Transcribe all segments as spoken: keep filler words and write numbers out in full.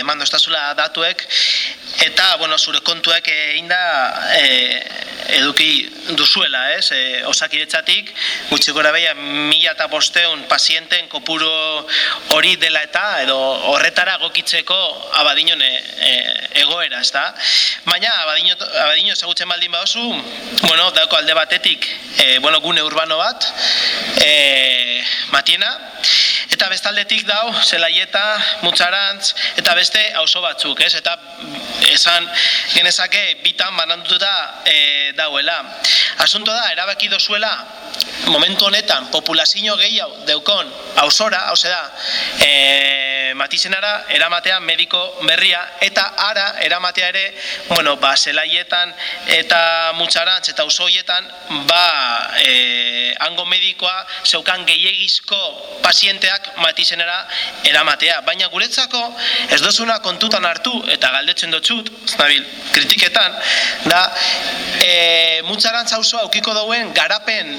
eman dostazula datuek, eta, bueno, zure kontuek egin da eduki duzuela, ez? Osakidetzatik, gutxi gora behia, mila eta bosteun pazienten kopuru hori dela eta, edo horretara gokitzeko Abadiñon egoera, ez da? Baina, Abadiño ezagutzen baldin badozu, bueno, dauko alde batetik, bueno, gune urbano bat, Matiena, eta bestaldetik dau, Zelaieta, Mutzarantz, eta beste auzo batzuk, ez? Eta esan genezake bitan bananduta dauela. Asunto da, erabaki dozuela, momentu honetan, populazio gehiago deukon auzora, hau da, Matizenara eramatea mediko berria, eta ara eramatea ere, bueno, ba, Zelaietan eta Mutzarantz eta auzoietan, ba, hango medikoa zeukan gehiagizko pazienteak Matizenara eramatea. Baina guretzako ez dozuna kontutan hartu, eta galdetzen dotzut, nabil, kritiketan, da, Mutzarantz auzoa aukiko dauen garapen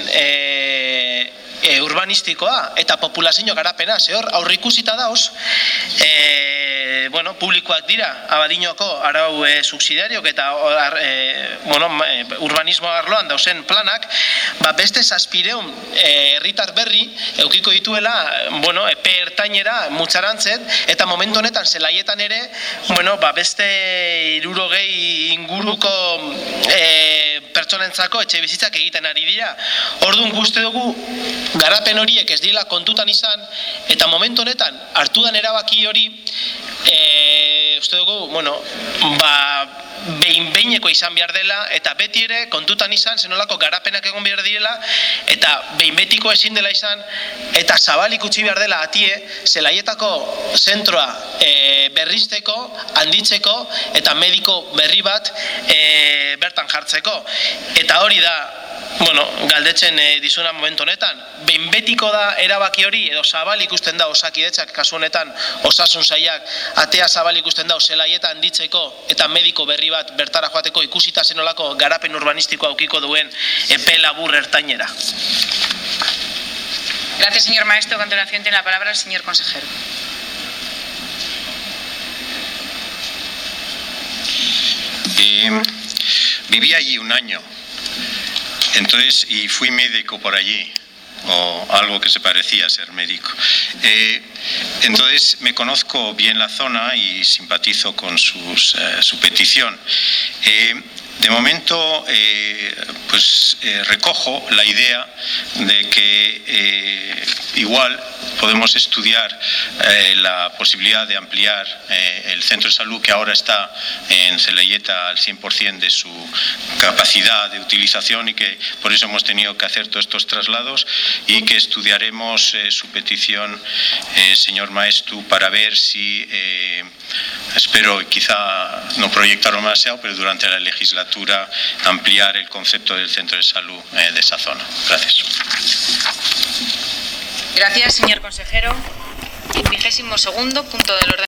urbanistikoa eta populazio garapena, ze hor aurrikusita dauz, bueno, publikoak dira, Abadiñoko arau subsidiariok eta urbanismo arloan dauzen planak, beste zazpireun herritar berri eukiko dituela, bueno, epe ertainera Mutzarantzet, eta momentu honetan Zelaietan ere, bueno, beste hirurogei inguruko pertsonentzako etxe bizitzak egiten ari dira. Orduan guzti dugu garapen horiek ez dira kontutan izan, eta momentu honetan hartudan erabaki hori, uste dugu, bueno, ba, behin-behineko izan behar dela, eta beti ere kontutan izan, zenolako garapenak egon behar direla, eta behin-betiko ezin dela izan, eta zabalik utzi behar dela atie, Zelaietako zentroa berrizteko, handitzeko, eta mediko berri bat bertan jartzeko. Eta hori da, bueno, galdetzen dizuna momentu honetan, behin-betiko da erabaki hori, edo zabalik ikusten da Osakidetzak, kasu honetan osasun sailak, atea zabalik ikusten da Zelaieta handitzeko, eta mediko berri bat bertara joateko ikusita zenolako garapen urbanistikoa aukiko duen epe labur ertainera. Gracias, señor maestro. A continuación tiene la palabra el señor consejero. Eh, viví allí un año, entonces, y fui médico por allí, o algo que se parecía a ser médico. Eh, entonces me conozco bien la zona y simpatizo con sus, eh, su petición. Eh, de momento, eh, pues eh, recojo la idea de que eh, igual podemos estudiar eh, la posibilidad de ampliar eh, el centro de salud que ahora está en Zelaieta al cien por cien de su capacidad de utilización, y que por eso hemos tenido que hacer todos estos traslados, y que estudiaremos eh, su petición, eh, señor Maestu, para ver si, eh, espero quizá no proyectarlo demasiado, pero durante la legislatura ampliar el concepto del centro de salud eh, de esa zona. Gracias. Gracias, señor consejero. Vigésimo segundo punto del orden.